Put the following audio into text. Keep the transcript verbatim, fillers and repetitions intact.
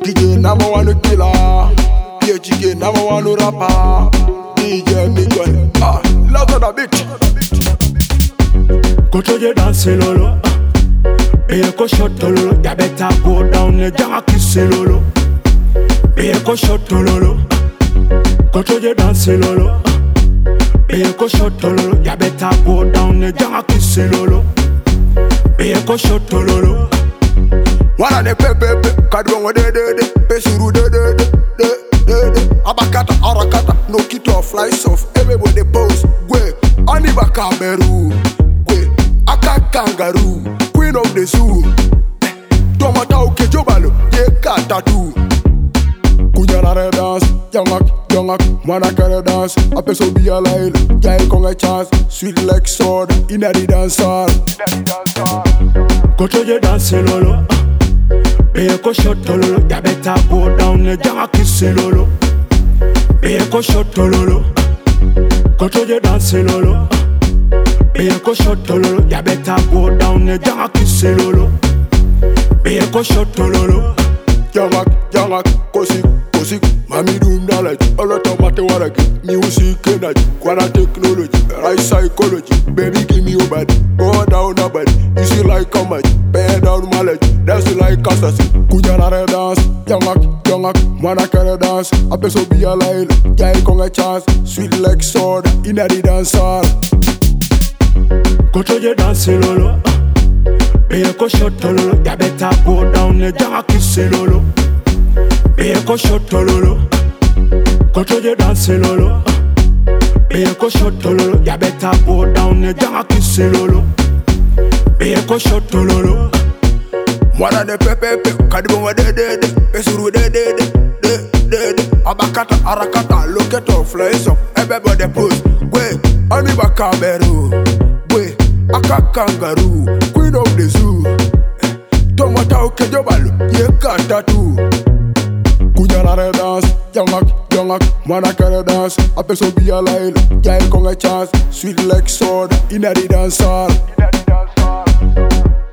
D J number one killer, P H K number one rapper, D J Miguel, ah, loud on the beat. Go to the dance lolo, be a go shot lolo. Ya better go down the janga kiss lolo, be a go shot lolo. Go to the dance lolo, be a go shot lolo. Ya better go down the janga kiss lolo, be a go shot lolo. Wana ne pepe pe, kadrongo de de de, pesuru de de de de de de. Abakata arakata, no kito fly soft, everybody pose. Gwe, anibaka beru, gwe, aka kangaroo, queen of the zoo. Tomata uke jobalo, ye katatu. Kunyana re dance, yangak, yangak, mana kare dance. Apeso be a lile, jai kong a chance, sweet like sword, inna the dance hall. Go to the dance lolo. Be a go shot lolo, ya better go down the janga kiss lolo. Be a go shot lolo, go to the dance lolo. Be a go shot lolo, ya better go down the janga kiss lolo. Be a go shot lolo. Yangak, yangak, kosik, kosik, mami doom knowledge, a lot of matter waraki, music energy, quanta technology, right psychology, baby give me your body, go down a body, you see like how much, bear down mileage, dance like assassin, kujana re dance, yangak, yangak, mana kare dance, a peso be a lile, jai kong a chance, sweet like sword, inna the dance hall. Go to the dance lolo. Be a go shot lolo, ya better go down the janga kiss lolo. Be a go shot lolo, go to the dance lolo. Be a go shot lolo, ya better go down the janga kiss lolo. Be a go shot lolo. Wana ne pepe pe, kadrongo de de de, pesuru de de de de de de. Abakata arakata, loketo fly soft, everybody pose. Gwe, anibaka beru, gwe, aka kangaroo, queen of the zoo. Tomata uke jobalo, ye katatu. Kunyana re dance, yangak, yangak, mana kare dance. Apeso be a lile, jai kong a chance, sweet like sword, inna the dance hall.